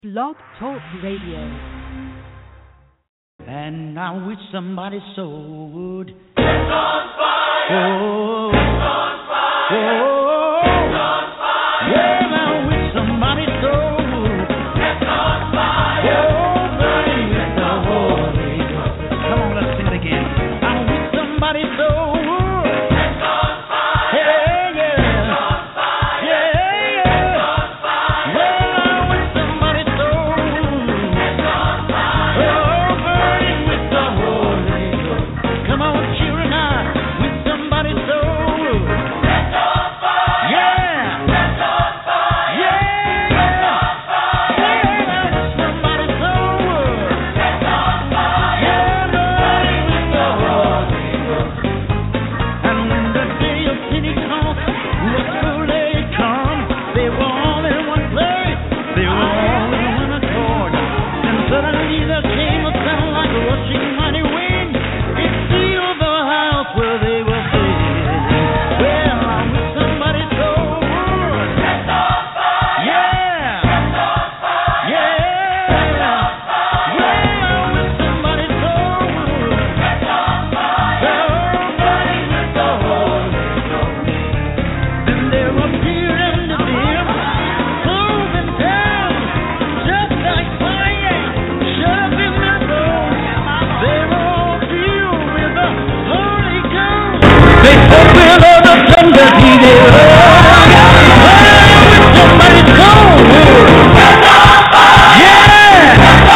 Blog Talk Radio. And I wish somebody so would. It's on fire. Oh, It's on fire. oh, It's on fire. well, I wish somebody so would. It's on fire. Oh, burning with the Holy Ghost. Come on, let's sing it again. I wish somebody so would. It's on fire. Yeah, yeah. It's on fire. Yeah, It's yeah. on fire. Well, I wish somebody so would. It's on fire. Oh, burning with the Holy Ghost. Come on, children, I wish somebody so would. It's on fire. Yeah. It's on fire. Yeah, It's yeah. on fire. Well, I wish somebody so would. It's on fire. Yeah, burning with the Holy Ghost. And when the day of Pentecost was fully come, they were all in one place. They were all in one accord. And suddenly there came a sound like a rushing mighty wind. It filled the house where they were sitting. Well, I wish somebody so would. It's on fire. Yeah. It's on fire. Yeah. It's on fire. Well, I wish somebody so would. It's on fire. Oh, burning with the Holy Ghost. And there appeared unto them cloven tongues, just like fire, shut up in their bones. They were all filled with the Holy Ghost. They spoke with other tongues that he did. Somebody called. Yeah.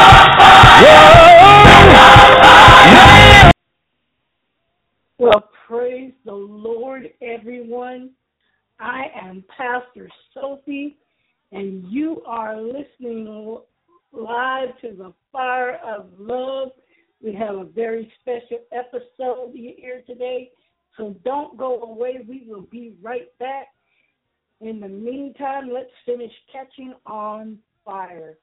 Whoa. Well, praise the Lord, everyone. I am Pastor Sophie, and you are listening live to the Fire of Love. We have a very special episode here today, so don't go away. We will be right back. In the meantime, let's finish catching on fire.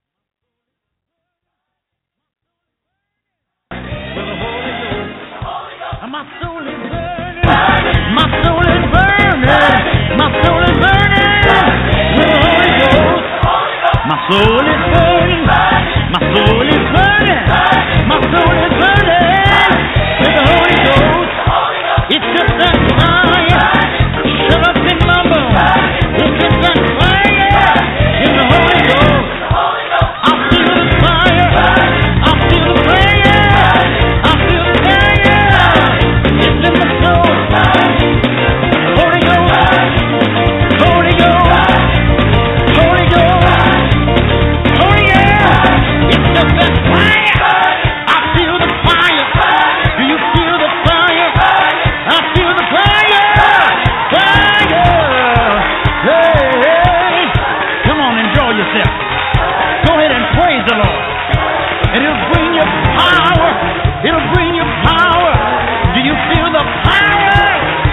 My soul is burning. My soul is burning. My soul is burning with the Holy Ghost. My soul is burning. My soul is burning. My soul is burning with the Holy Ghost. It's just that fire. Shut up in my bones. It's just that fire in the Holy Ghost. I feel the fire. I feel the fire. I feel the fire. It's in my soul. Holy Ghost. Holy Ghost. Holy Ghost. Holy Ghost. It's just that fire. I feel the fire. Do you feel the fire? I feel the fire. Fire. Hey, hey. Come on, enjoy yourself. Go ahead and praise the Lord. And it'll bring you power. It'll bring you power. Do you feel the power?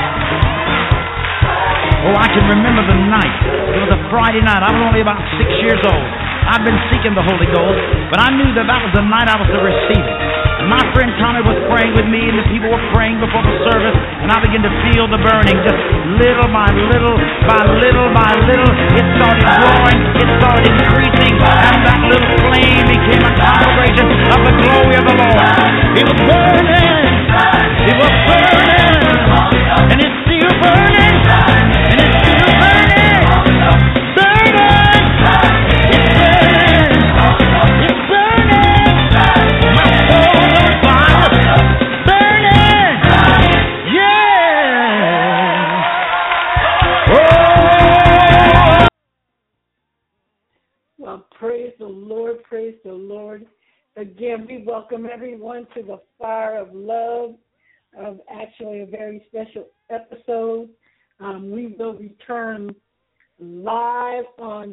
Oh, I can remember the night. It was a Friday night. I was only about 6 years old. I've been seeking the Holy Ghost, but I knew that was the night I was to receive it. And my friend Tommy was praying with me, and the people were praying before the service, and I began to feel the burning, just little by little, by little by little. It started growing, it started increasing, and that little flame became a conflagration of the glory of the Lord. It was burning, it was burning, and it's still burning, and it's still burning, burning, it's burning, it's burning, my soul's on fire, burning, yeah, oh. Well, praise the Lord, praise the Lord. Again, we welcome everyone to the Fire of Love, of actually a very special episode. We will return live on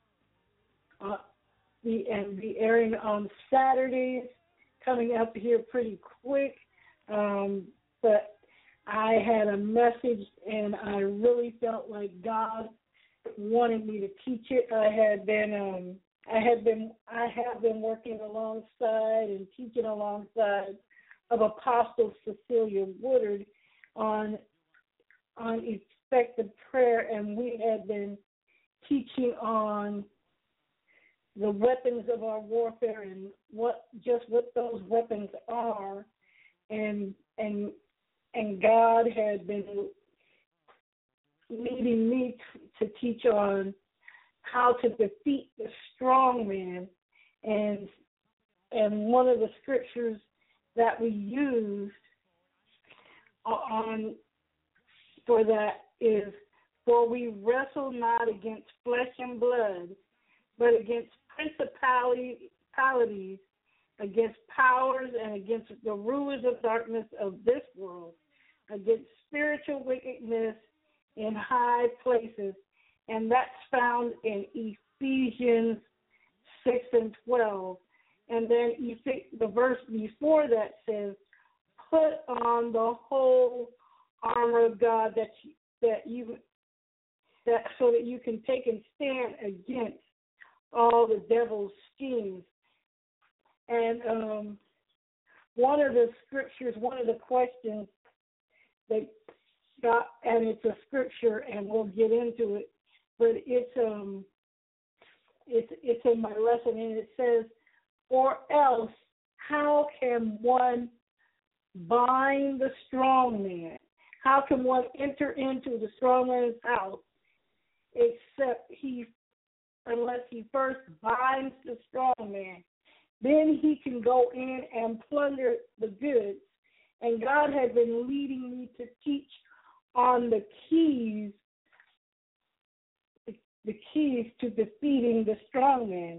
and be airing on Saturdays, coming up here pretty quick. But I had a message, and I really felt like God wanted me to teach it. I have been working alongside and teaching alongside of Apostle Cecilia Woodard on effective prayer, and we had been teaching on the weapons of our warfare and what those weapons are, and God had been leading me to teach on how to defeat the strong man, and one of the scriptures that we used on for that is, "For we wrestle not against flesh and blood, but against principalities, against powers, and against the rulers of darkness of this world, against spiritual wickedness in high places." And that's found in Ephesians 6:12. And then the verse before that says, "Put on the whole armor of God so that you can take and stand against all the devil's schemes." And one of the scriptures, one of the questions that got, and it's a scripture, and we'll get into it, but it's in my lesson, and it says, "Or else, how can one bind the strong man? How can one enter into the strong man's house unless he first binds the strong man? Then he can go in and plunder the goods." And God had been leading me to teach on the keys to defeating the strong man.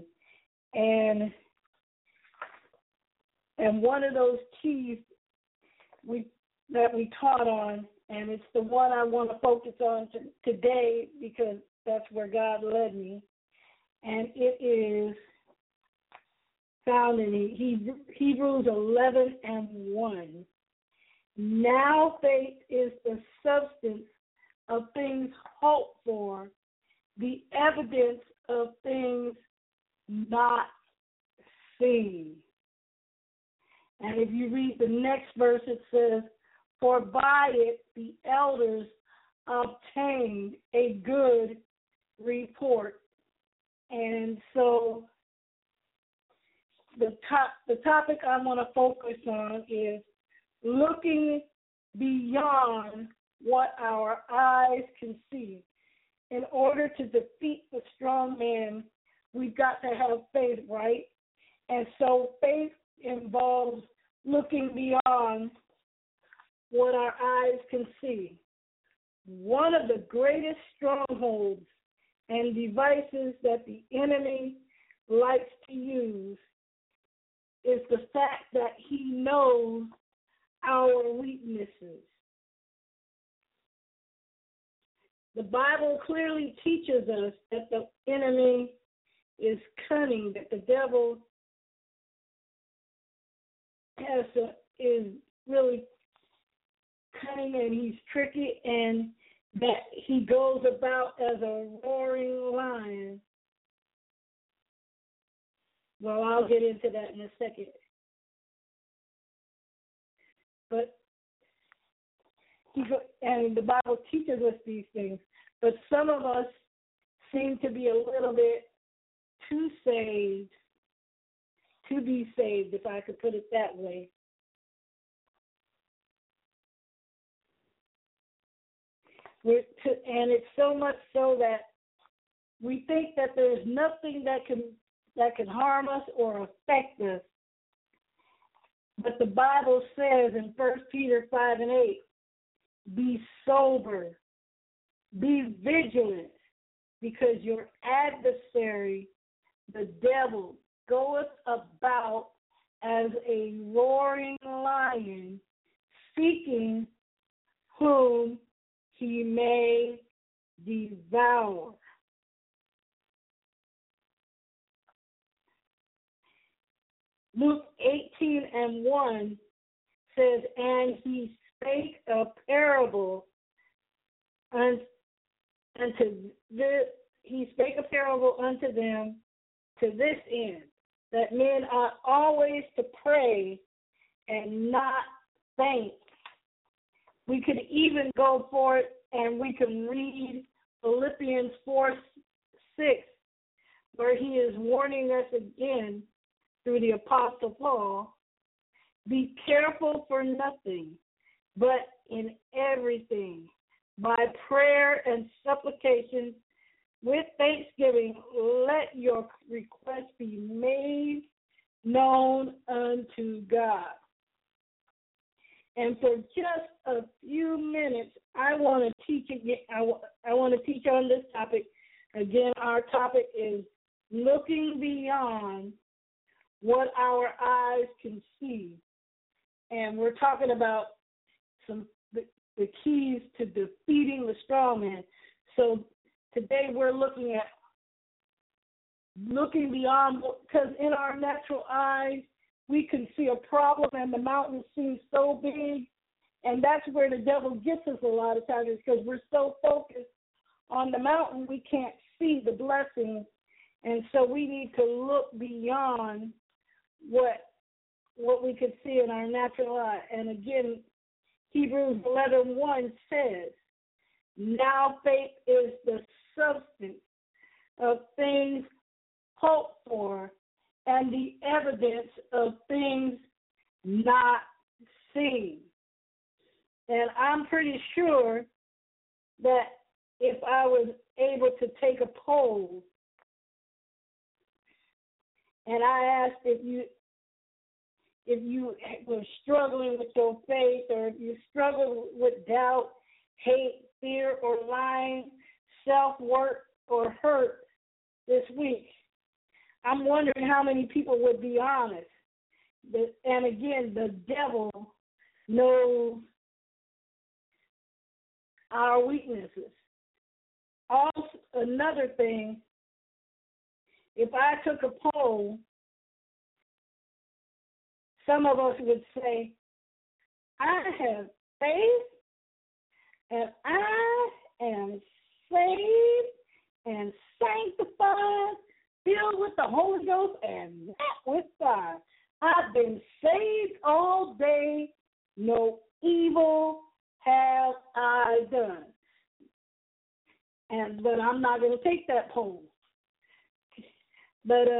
And one of those keys that we taught on, and it's the one I want to focus on today because that's where God led me, and it is found in Hebrews 11:1. "Now faith is the substance of things hoped for, the evidence of things not seen." And if you read the next verse, it says, "For by it the elders obtained a good report." And so the topic I want to focus on is looking beyond what our eyes can see. In order to defeat the strong man, we've got to have faith, right? And so faith involves looking beyond what our eyes can see. One of the greatest strongholds and devices that the enemy likes to use is the fact that he knows our weaknesses. The Bible clearly teaches us that the enemy is cunning, that the devil is really cunning and he's tricky, and that he goes about as a roaring lion. Well, I'll get into that in a second. But the Bible teaches us these things, but some of us seem to be a little bit too saved to be saved, if I could put it that way. And it's so much so that we think that there's nothing that can harm us or affect us. But the Bible says in 1 Peter 5:8, "Be sober, be vigilant, because your adversary, the devil, goeth about as a roaring lion, seeking whom he may devour." Luke 18:1 says, "And he spake a parable unto them to this end, that men ought always to pray and not faint." We could even go for it and we can read Philippians 4:6, where he is warning us again through the Apostle Paul, be careful for nothing, but in everything, by prayer and supplication, with thanksgiving, let your requests be made known unto God. And for just a few minutes, I want to teach again. I want to teach on this topic. Again, our topic is looking beyond what our eyes can see. And we're talking about the keys to defeating the strong man. So today we're looking at looking beyond, because in our natural eyes, we can see a problem and the mountain seems so big. And that's where the devil gets us a lot of times, because we're so focused on the mountain, we can't see the blessings. And so we need to look beyond what we could see in our natural eye. And again, Hebrews 11:1 says, now faith is the substance of things hoped for and the evidence of things not seen. And I'm pretty sure that if I was able to take a poll and I asked if you were struggling with your faith, or if you struggle with doubt, hate, fear, or lying, self-worth, or hurt this week, I'm wondering how many people would be honest. And again, the devil knows our weaknesses. Also, another thing, if I took a poll, some of us would say, I have faith and I am saved and sanctified, filled with the Holy Ghost and not with fire. I've been saved all day, no evil have I done. But I'm not going to take that poll. But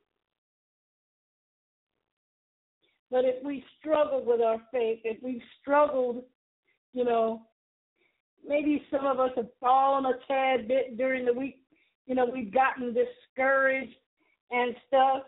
if we struggle with our faith, if we've struggled, maybe some of us have fallen a tad bit during the week, we've gotten discouraged and stuff.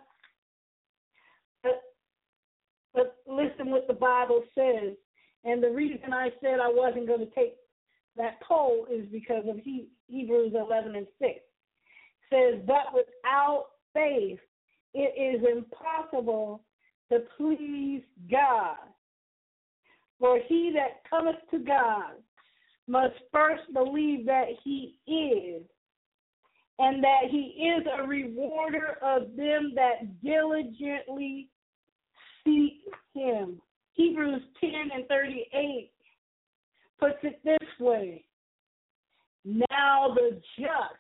But listen what the Bible says. And the reason I said I wasn't going to take that poll is because of Hebrews 11:6. It says, but without faith, it is impossible to please God. For he that cometh to God must first believe that he is, and that he is a rewarder of them that diligently seek him. Hebrews 10:38 puts it this way, now the just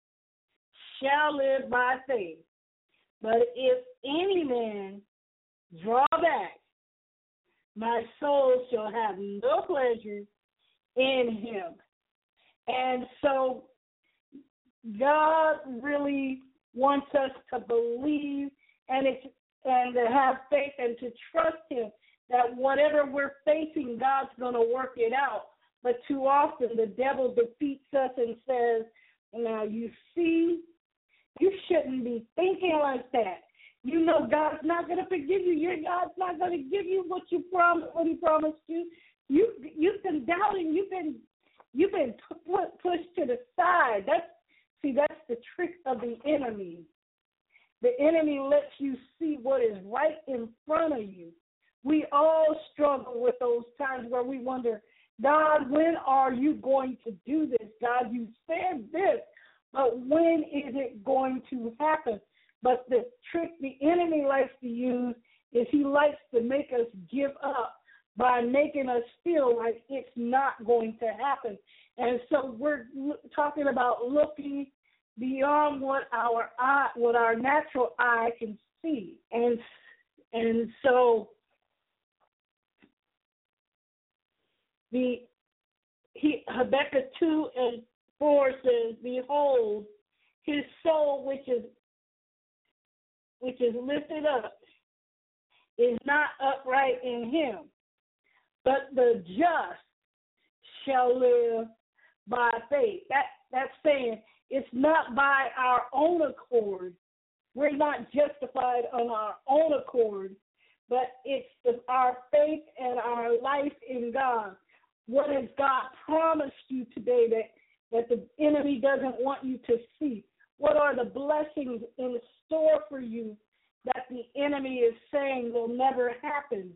shall live by faith, but if any man draw back, my soul shall have no pleasure in him. And so God really wants us to believe and to have faith and to trust him that whatever we're facing, God's going to work it out. But too often the devil defeats us and says, now you see, you shouldn't be thinking like that. You know God's not going to forgive you. God's not going to give you what he promised you. You've been doubting. You've been pushed to the side. That's the trick of the enemy. The enemy lets you see what is right in front of you. We all struggle with those times where we wonder, God, when are you going to do this? God, you said this, but when is it going to happen? But the trick the enemy likes to use is he likes to make us give up by making us feel like it's not going to happen. And so we're talking about looking beyond what our natural eye can see. And so Habakkuk 2:4 says, behold, his soul which is which is lifted up is not upright in him, but the just shall live by faith. That's saying it's not by our own accord. We're not justified on our own accord, but it's our faith and our life in God. What has God promised you today that the enemy doesn't want you to see? What are the blessings in store for you that the enemy is saying will never happen?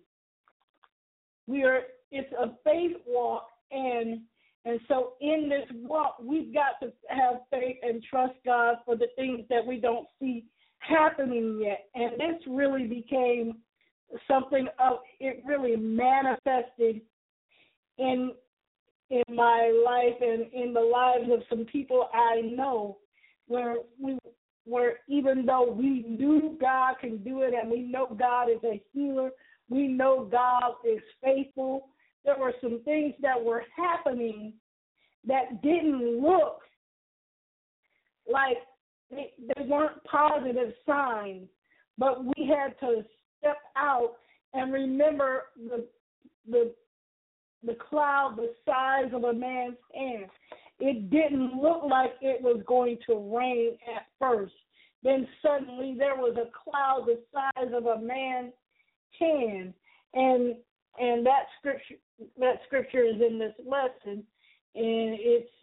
It's a faith walk, and so in this walk, we've got to have faith and trust God for the things that we don't see happening yet. And this really became something it really manifested in my life and in the lives of some people I know, where even though we knew God can do it and we know God is a healer, we know God is faithful, there were some things that were happening that didn't look like they weren't positive signs, but we had to step out and remember the cloud the size of a man's hand. It didn't look like it was going to rain at first. Then suddenly there was a cloud the size of a man's hand, and that scripture is in this lesson, and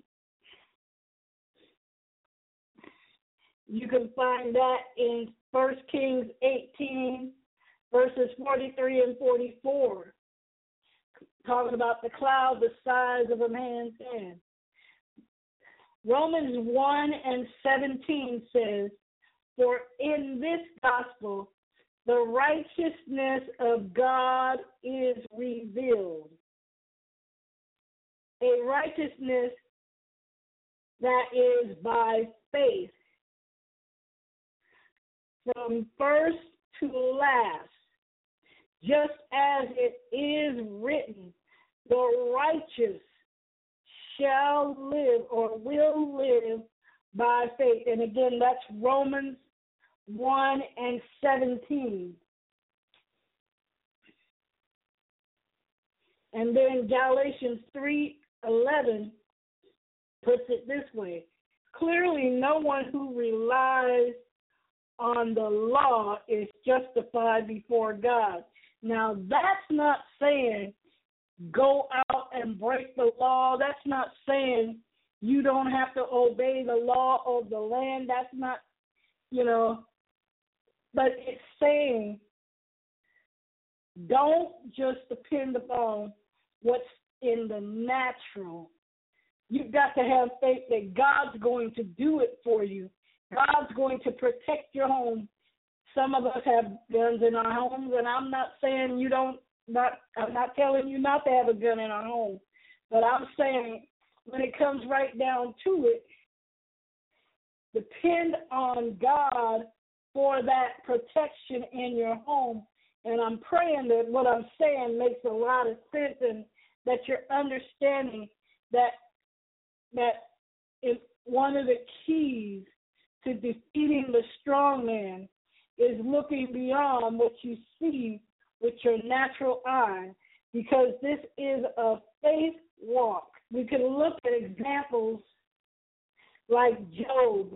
you can find that in 1 Kings 18, verses 43 and 44, talking about the cloud the size of a man's hand. Romans 1:17 says, "For in this gospel the righteousness of God is revealed." A righteousness that is by faith. From first to last, just as it is written, the righteous shall live or will live by faith. And again, that's Romans 1:17. And then Galatians 3:11 puts it this way: clearly no one who relies on the law is justified before God. Now, that's not saying go out and break the law. That's not saying you don't have to obey the law of the land. That's not, but it's saying don't just depend upon what's in the natural. You've got to have faith that God's going to do it for you. God's going to protect your home. Some of us have guns in our homes, and I'm not saying I'm not telling you not to have a gun in our home, but I'm saying when it comes right down to it, depend on God for that protection in your home. And I'm praying that what I'm saying makes a lot of sense and that you're understanding that one of the keys to defeating the strong man is looking beyond what you see with your natural eye, because this is a faith walk. We can look at examples like Job,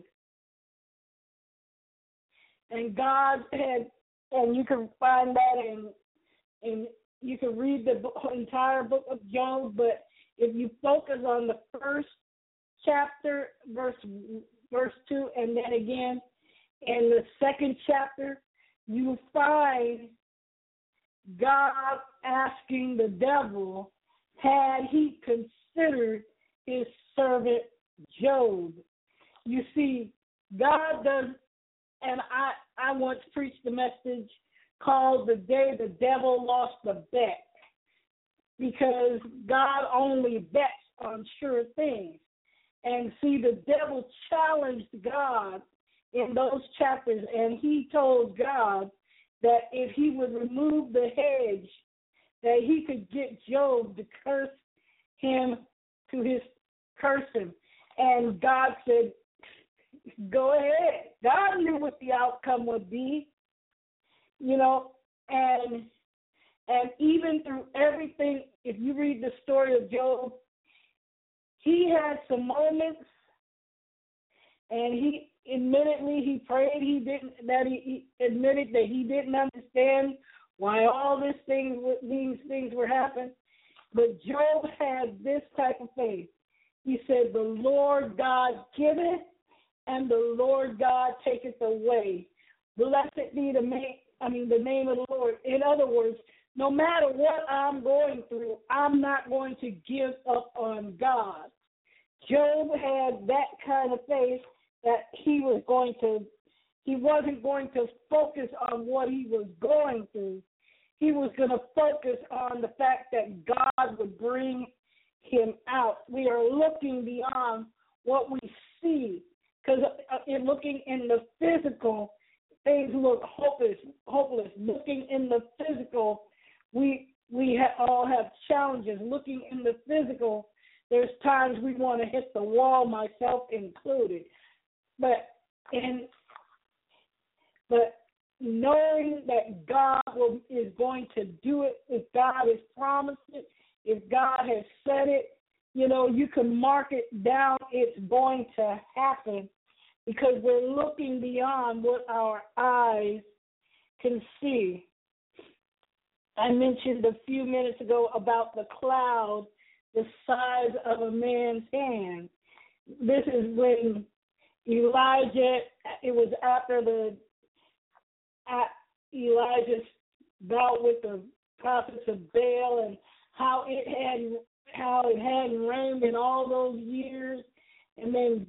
and God had, and you can find that in you can read the entire book of Job, but if you focus on the first chapter, verse 2, and then again in the second chapter, you find God asking the devil, had he considered his servant Job? You see, God does, and I once preached a message called "The Day the Devil Lost the Bet," because God only bets on sure things. And see, the devil challenged God in those chapters, and he told God that if he would remove the hedge, that he could get Job to curse him curse him. And God said, go ahead. God knew what the outcome would be. you know, and even through everything, if you read the story of Job, he had some moments, and he admittedly prayed. He admitted that he didn't understand why all these things were happening. But Job had this type of faith. He said, "The Lord God giveth, and the Lord God taketh away. Blessed be the name of the Lord." In other words, no matter what I'm going through, I'm not going to give up on God. Job had that kind of faith that he wasn't going to focus on what he was going through. He was going to focus on the fact that God would bring him out. We are looking beyond what we see, because in looking in the physical, things look hopeless. Looking in the physical, we all have challenges. Looking in the physical, there's times we want to hit the wall, myself included. But knowing that God is going to do it, if God has promised it, if God has said it, you know, you can mark it down. It's going to happen, because we're looking beyond what our eyes can see. I mentioned a few minutes ago about the cloud, the size of a man's hand. This is when Elijah, it was after Elijah's bout with the prophets of Baal, and how it hadn't rained in all those years, and then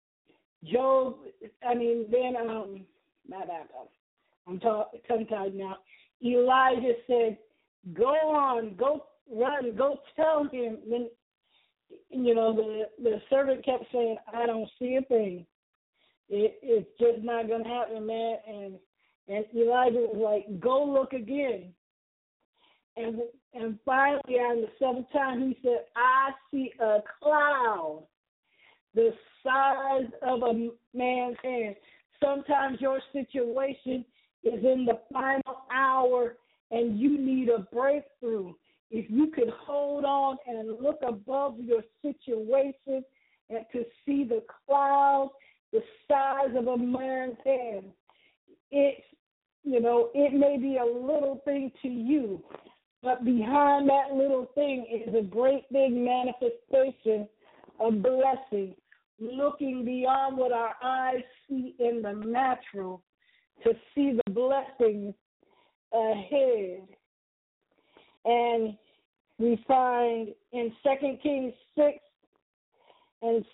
I'm tongue-tied now. Elijah said, "Go on, go run, go tell him." Then, you know, the servant kept saying, "I don't see a thing. It's just not going to happen, man." And Elijah was like, "Go look again." And finally, on the seventh time, he said, "I see a cloud the size of a man's hand." Sometimes your situation is in the final hour and you need a breakthrough. If you could hold on and look above your situation and to see the cloud the size of a man's hand, it may be a little thing to you, but behind that little thing is a great big manifestation of blessing, looking beyond what our eyes see in the natural to see the blessings ahead. And we find in 2 Kings 6 and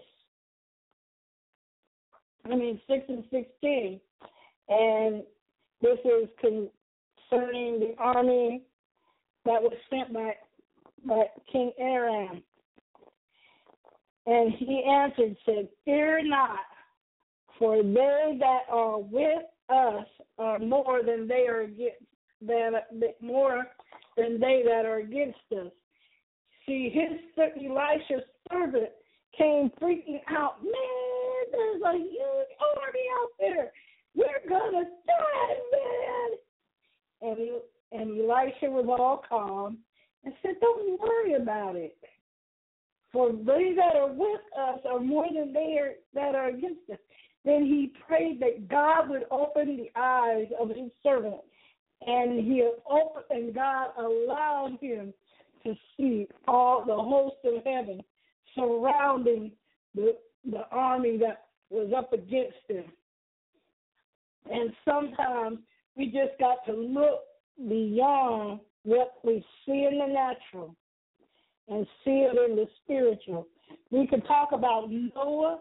16, and this is concerning the army that was sent by King Aram. And he answered, said, "Fear not, for they that are with us are more than they are against us." See, Elisha's servant came freaking out. "Man, there's a huge army out there. We're gonna die, man." And Elisha was all calm and said, "Don't worry about it. For they that are with us are more than they that are against us." Then he prayed that God would open the eyes of his servant, and God allowed him to see all the host of heaven surrounding the army that was up against him. And sometimes we just got to look beyond what we see in the natural and see it in the spiritual. We could talk about Noah.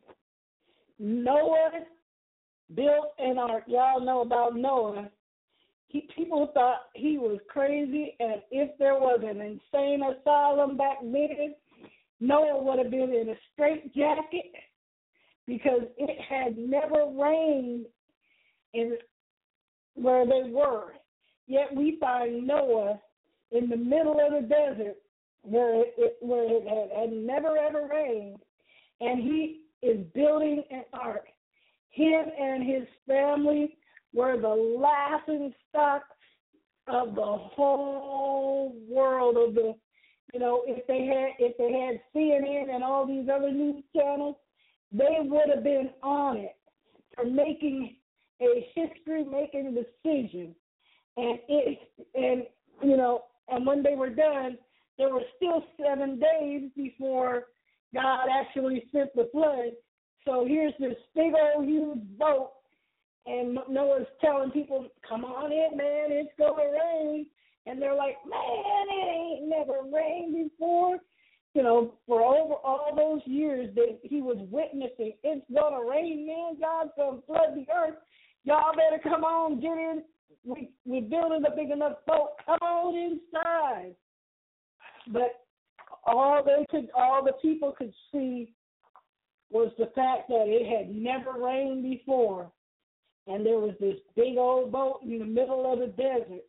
Noah built an ark. Y'all know about Noah. People thought he was crazy, and if there was an insane asylum back then, Noah would have been in a straitjacket, because it had never rained in where they were. Yet we find Noah in the middle of the desert where it had never ever rained, and he is building an ark. Him and his family were the laughing stock of the whole world of the, if they had CNN and all these other news channels, they would have been on it for making a history-making decision. And when they were done, there were still 7 days before God actually sent the flood. So here's this big old huge boat, and Noah's telling people, come on in, man, it's going to rain. And they're like, man, it ain't never rained before. For over all those years that he was witnessing, it's going to rain, man. God's going to flood the earth. Y'all better come on, get in. We're building a big enough boat. Come on inside. But all the people could see was the fact that it had never rained before, and there was this big old boat in the middle of the desert,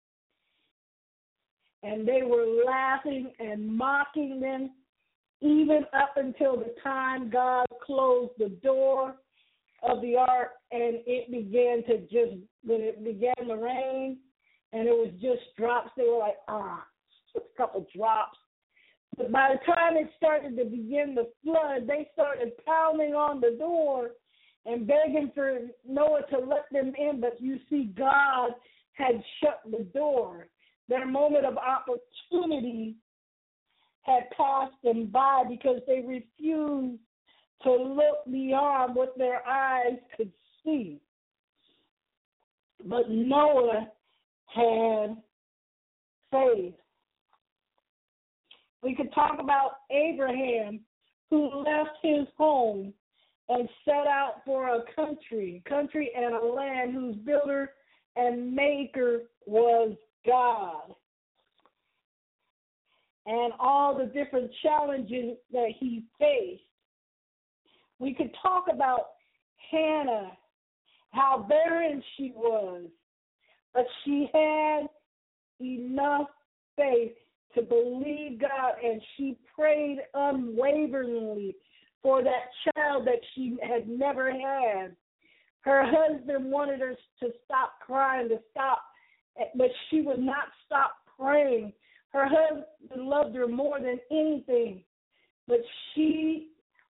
and they were laughing and mocking them, even up until the time God closed the door of the ark, and when it began to rain, and it was just drops. They were like, just a couple drops. But by the time it started to begin the flood, they started pounding on the door and begging for Noah to let them in. But you see, God had shut the door. Their moment of opportunity had passed them by because they refused to look beyond what their eyes could see. But Noah had faith. We could talk about Abraham, who left his home and set out for a country and a land whose builder and maker was God. And all the different challenges that he faced. We could talk about Hannah, how barren she was, but she had enough faith to believe God, and she prayed unwaveringly for that child that she had never had. Her husband wanted her to stop crying, but she would not stop praying. Her husband loved her more than anything, but she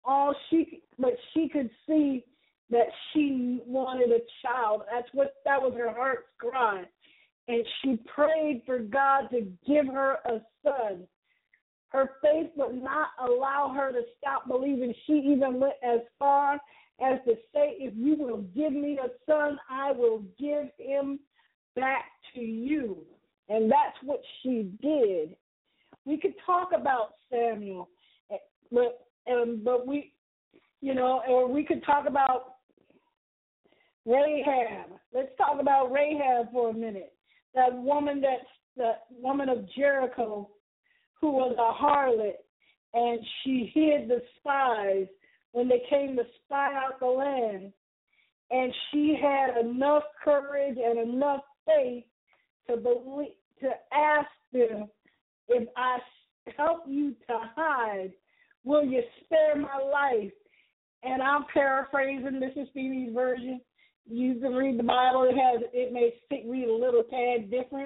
could see that she wanted a child. That was her heart's cry. And she prayed for God to give her a son. Her faith would not allow her to stop believing. She even went as far as to say, if you will give me a son, I will give him back to you. And that's what she did. We could talk about Samuel, but we could talk about Rahab. Let's talk about Rahab for a minute. That woman of Jericho, who was a harlot, and she hid the spies when they came to spy out the land. And she had enough courage and enough faith to ask them, if I help you to hide, will you spare my life? And I'm paraphrasing Mississippi's version. You can read the Bible. It may read a little tad different.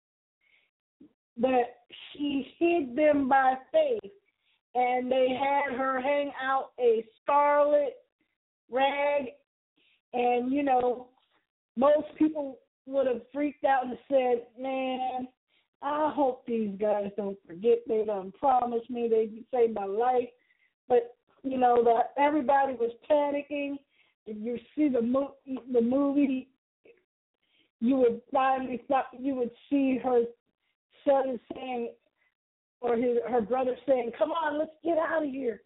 But she hid them by faith, and they had her hang out a scarlet rag. And, most people would have freaked out and said, man, I hope these guys don't forget they done promised me they'd save my life. But, that everybody was panicking. If you see the movie, you would see her son saying, or her brother saying, "Come on, let's get out of here."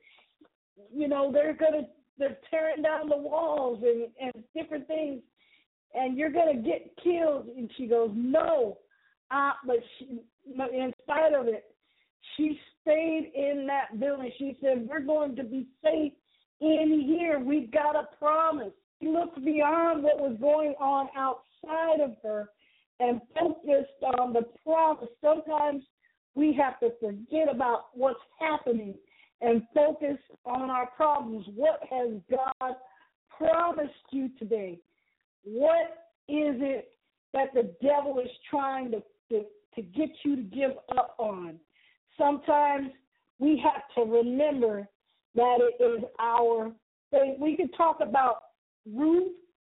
They're tearing down the walls and different things, and you're gonna get killed. And she goes, "No," but in spite of it, she stayed in that building. She said, "We're going to be safe in here. We've got a promise." She looked beyond what was going on outside of her and focused on the promise. Sometimes we have to forget about what's happening and focus on our problems. What has God promised you today? What is it that the devil is trying to get you to give up on? Sometimes we have to remember that it is our faith. We can talk about Ruth.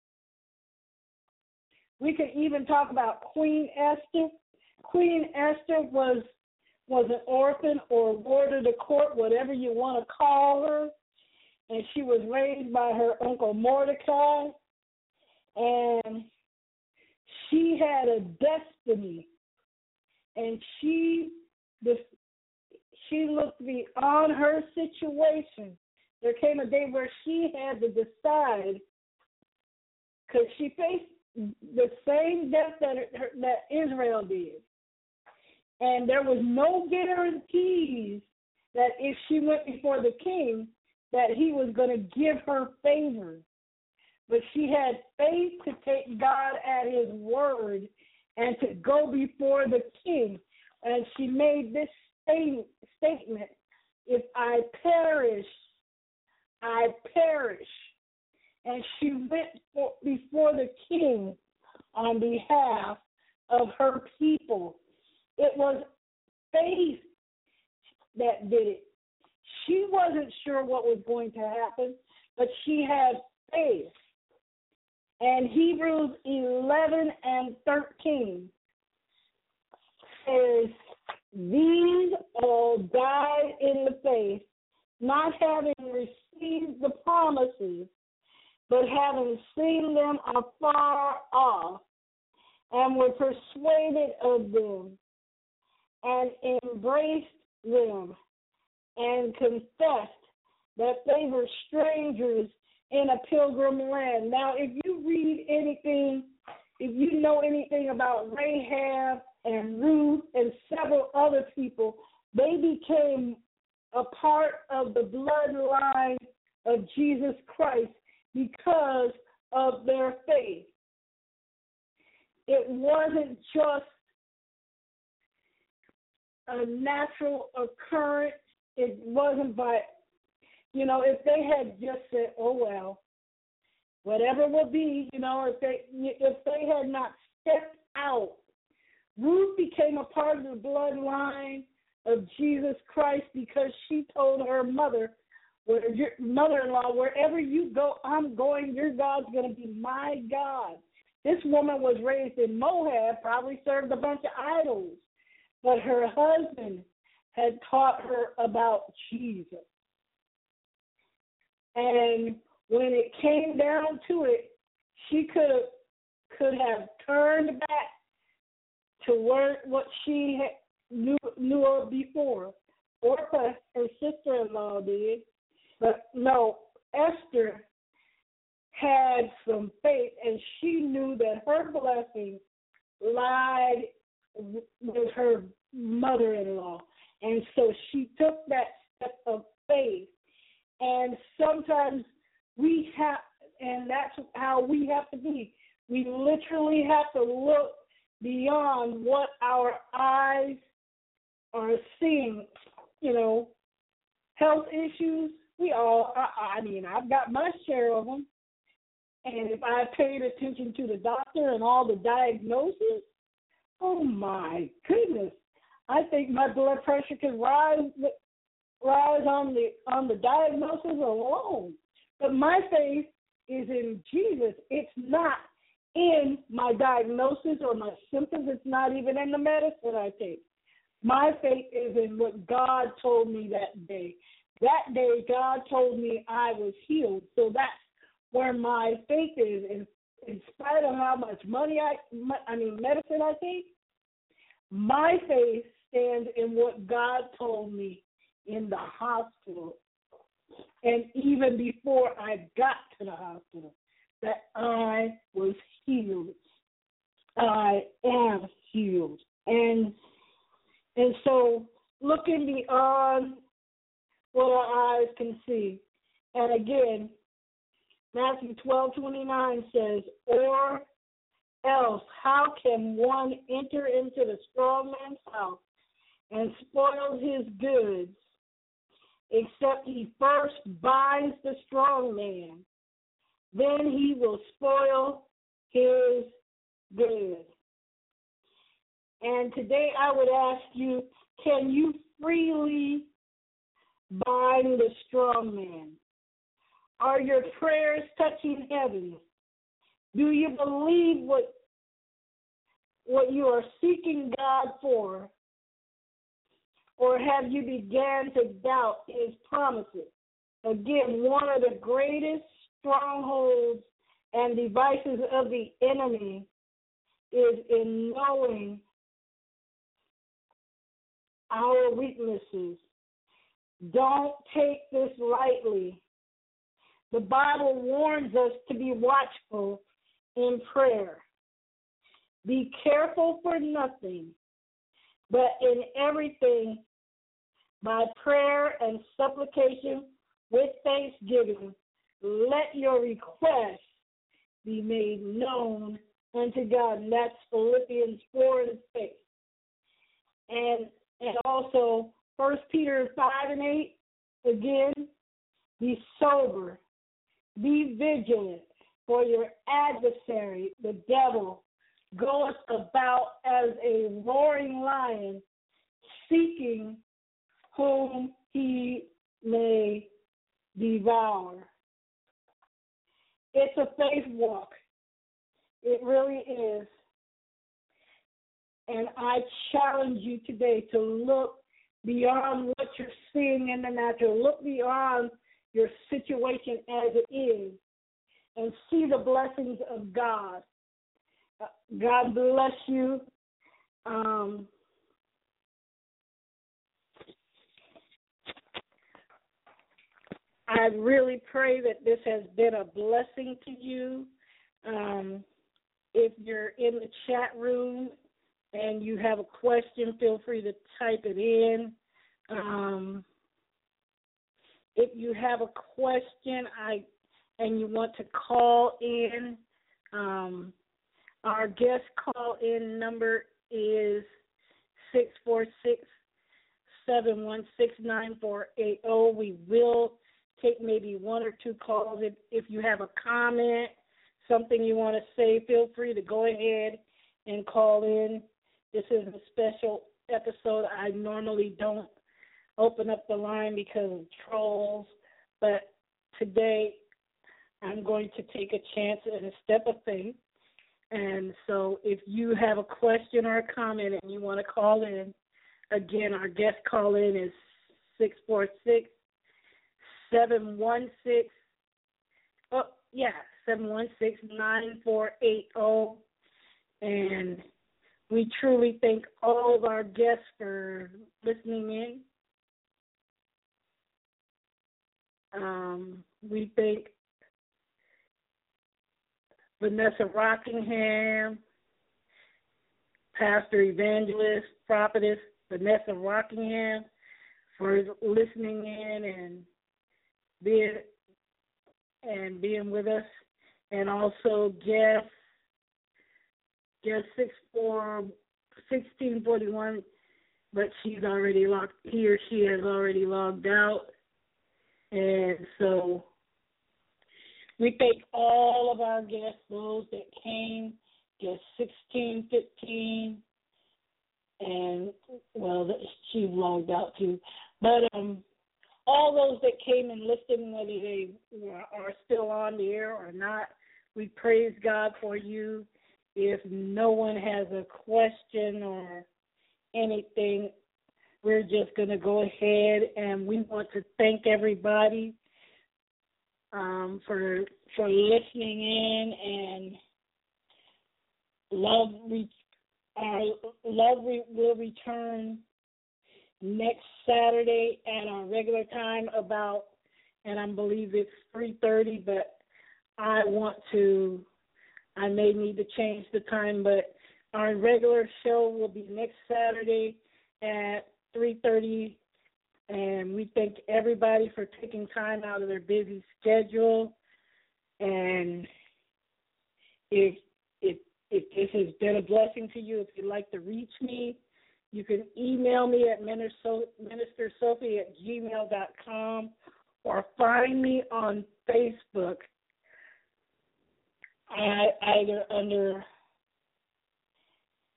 We can even talk about Queen Esther. Queen Esther was an orphan or ward of the court, whatever you want to call her. And she was raised by her uncle Mordecai. And she had a destiny. And she looked beyond her situation. There came a day where she had to decide, because she faced the same death that Israel did. And there was no guarantees that if she went before the king, that he was going to give her favor. But she had faith to take God at his word and to go before the king. And she made this statement, if I perish, I perish. And she went before the king on behalf of her people. It was faith that did it. She wasn't sure what was going to happen, but she had faith. And Hebrews 11:13 says, these all died in the faith, not having received the promises, but having seen them afar off, and were persuaded of them, and embraced them, and confessed that they were strangers in a pilgrim land. Now, if you read anything, if you know anything about Rahab and Ruth and several other people, they became a part of the bloodline of Jesus Christ because of their faith. It wasn't just a natural occurrence. It wasn't by, if they had just said, oh, well, whatever will be, if they had not stepped out. Ruth became a part of the bloodline of Jesus Christ because she told her mother-in-law, wherever you go, I'm going, your God's going to be my God. This woman was raised in Moab, probably served a bunch of idols, but her husband had taught her about Jesus. And when it came down to it, she could have turned back to what she knew of before. Orpah, her sister-in-law, did. But no, Esther had some faith, and she knew that her blessing lied with her mother-in-law. And so she took that step of faith. And sometimes we have, and that's how we have to be. We literally have to look beyond what our eyes are seeing. Health issues, I've got my share of them. And if I paid attention to the doctor and all the diagnoses, oh my goodness, I think my blood pressure could rise on the diagnosis alone. But my faith is in Jesus. It's not in my diagnosis or my symptoms. It's not even in the medicine I take. My faith is in what God told me that day. That day, God told me I was healed. So that's where my faith is. In spite of how much medicine I take, my faith stands in what God told me in the hospital. And even before I got to the hospital, that I was healed. I am healed. And so looking beyond what our eyes can see. And again, Matthew 12:29 says, or else how can one enter into the strong man's house and spoil his goods, except he first binds the strong man? Then he will spoil his good. And today I would ask you, can you freely bind the strong man? Are your prayers touching heaven? Do you believe what you are seeking God for? Or have you begun to doubt his promises? Again, one of the greatest strongholds and devices of the enemy is in knowing our weaknesses. Don't take this lightly. The Bible warns us to be watchful in prayer. Be careful for nothing, but in everything, by prayer and supplication with thanksgiving, let your requests be made known unto God. And that's Philippians 4:6. And also 1 Peter 5:8, again, be sober, be vigilant, for your adversary, the devil, goeth about as a roaring lion, seeking whom he may devour. It's a faith walk. It really is. And I challenge you today to look beyond what you're seeing in the natural. Look beyond your situation as it is and see the blessings of God. God bless you. I really pray that this has been a blessing to you. If you're in the chat room and you have a question, feel free to type it in. If you have a question and you want to call in, our guest call-in number is 646-716-9480. We will take maybe one or two calls. If you have a comment, something you want to say, feel free to go ahead and call in. This is a special episode. I normally don't open up the line because of trolls, but today I'm going to take a chance and a step of faith. And so if you have a question or a comment and you want to call in, again, our guest call-in is 716-9480. And we truly thank all of our guests for listening in. We thank Vanessa Rockingham, Pastor Evangelist, Prophetess Vanessa Rockingham, for listening in and being with us, and also guest 1641, but he or she has already logged out, and so we thank all of our guests, those that came, guest 1615, and, well, she logged out too. But all those that came and listened, whether they are still on the air or not, we praise God for you. If no one has a question or anything, we're just going to go ahead, and we want to thank everybody for listening in, and love will return next Saturday at our regular time and I believe it's 3:30, but I may need to change the time, but our regular show will be next Saturday at 3:30. And we thank everybody for taking time out of their busy schedule. And if this has been a blessing to you, if you'd like to reach me, you can email me at ministersophie@gmail.com or find me on Facebook, either under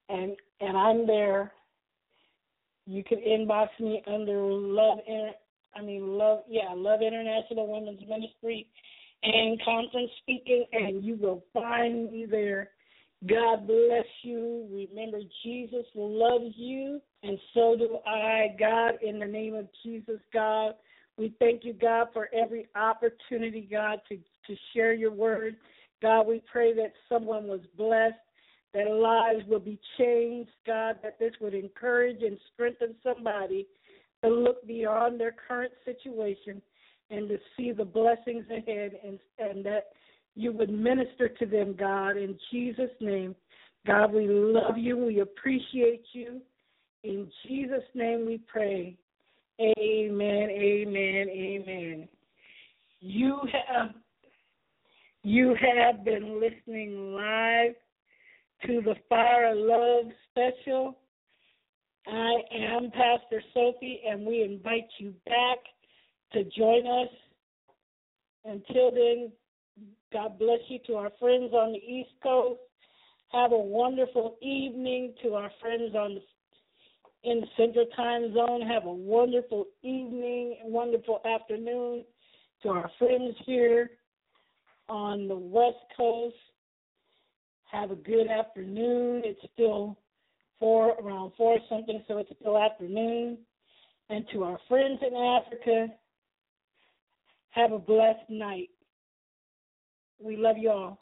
and I'm there. You can inbox me under Love International Women's Ministry and Conference Speaking, and you will find me there. God bless you. Remember, Jesus loves you, and so do I. God, in the name of Jesus, God, we thank you, God, for every opportunity, God, to share your word. God, we pray that someone was blessed, that lives will be changed, God, that this would encourage and strengthen somebody to look beyond their current situation and to see the blessings ahead, and that you would minister to them, God, in Jesus' name. God, we love you. We appreciate you. In Jesus' name we pray. Amen, amen, amen. You have been listening live to the Fire of Love special. I am Pastor Sophie, and we invite you back to join us. Until then, God bless you. To our friends on the East Coast, have a wonderful evening. To our friends in the Central Time Zone, have a wonderful evening, wonderful afternoon. To our friends here on the West Coast, have a good afternoon. It's still around 4 something, so it's still afternoon. And to our friends in Africa, have a blessed night. We love you all.